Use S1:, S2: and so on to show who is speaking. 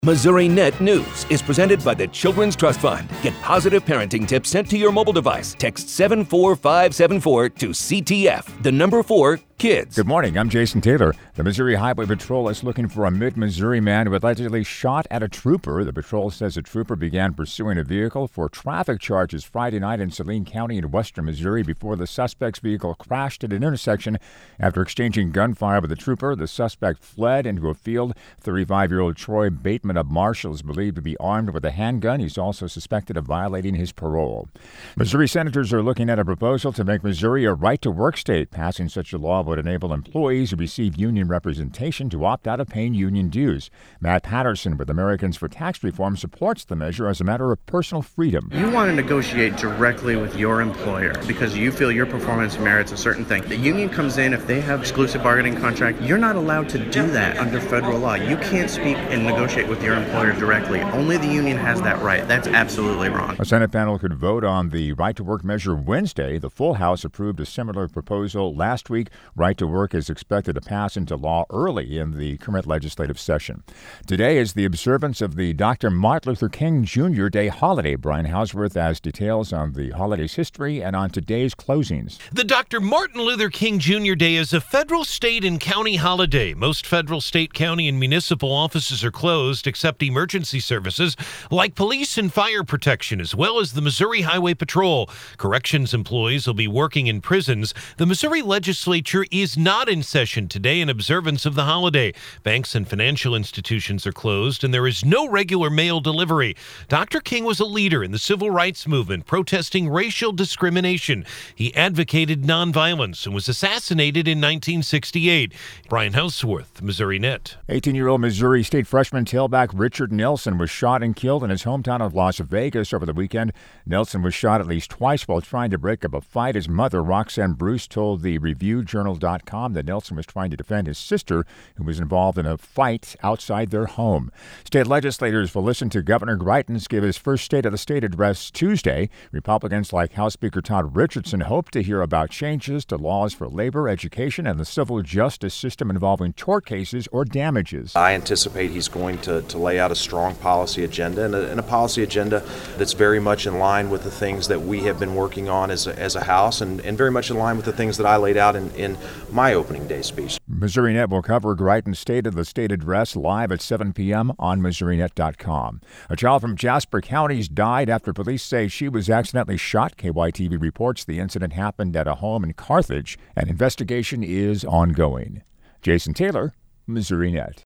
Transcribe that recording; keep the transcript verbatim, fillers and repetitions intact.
S1: Missouri Net News is presented by the Children's Trust Fund. Get positive parenting tips sent to your mobile device. Text seven four five seven four to C T F, the number four, kids.
S2: Good morning, I'm Jason Taylor. The Missouri Highway Patrol is looking for a mid-Missouri man who allegedly shot at a trooper. The patrol says a trooper began pursuing a vehicle for traffic charges Friday night in Saline County in western Missouri before the suspect's vehicle crashed at an intersection. After exchanging gunfire with the trooper, the suspect fled into a field. thirty-five-year-old Troy Bateman of Marshall is believed to be armed with a handgun. He's also suspected of violating his parole. Missouri senators are looking at a proposal to make Missouri a right-to-work state. Passing such a law would enable employees who receive union representation to opt out of paying union dues. Matt Patterson with Americans for Tax Reform supports the measure as a matter of personal freedom.
S3: You want to negotiate directly with your employer because you feel your performance merits a certain thing. The union comes in, if they have exclusive bargaining contract, you're not allowed to do that under federal law. You can't speak and negotiate with your employer directly. Only the union has that right. That's absolutely wrong.
S2: A Senate panel could vote on the right-to-work measure Wednesday. The full House approved a similar proposal last week. Right-to-work is expected to pass into law early in the current legislative session. Today is the observance of the Doctor Martin Luther King Junior Day holiday. Brian Hausworth has details on the holiday's history and on today's closings.
S4: The Doctor Martin Luther King Junior Day is a federal, state, and county holiday. Most federal, state, county, and municipal offices are closed except emergency services like police and fire protection, as well as the Missouri Highway Patrol. Corrections employees will be working in prisons. The Missouri legislature is not in session today in observance of the holiday. Banks and financial institutions are closed, and there is no regular mail delivery. Doctor King was a leader in the civil rights movement, protesting racial discrimination. He advocated nonviolence and was assassinated in nineteen sixty-eight. Brian Hausworth, Missouri Net.
S2: eighteen-year-old Missouri State freshman tailback Richard Nelson was shot and killed in his hometown of Las Vegas over the weekend. Nelson was shot at least twice while trying to break up a fight. His mother, Roxanne Bruce, told the Review Journal dot com that Nelson was trying to defend his sister, who was involved in a fight outside their home. State legislators will listen to Governor Greitens give his first State of the State address Tuesday. Republicans like House Speaker Todd Richardson hope to hear about changes to laws for labor, education, and the civil justice system involving tort cases or damages.
S5: I anticipate he's going to, to lay out a strong policy agenda and a, and a policy agenda that's very much in line with the things that we have been working on as a, as a House and, and very much in line with the things that I laid out in, in my opening day speech.
S2: Missouri Net will cover Greitens' State of the State address live at seven p.m. on Missouri Net dot com. A child from Jasper County died after police say she was accidentally shot. K Y T V reports the incident happened at a home in Carthage. An investigation is ongoing. Jason Taylor, Missouri Net.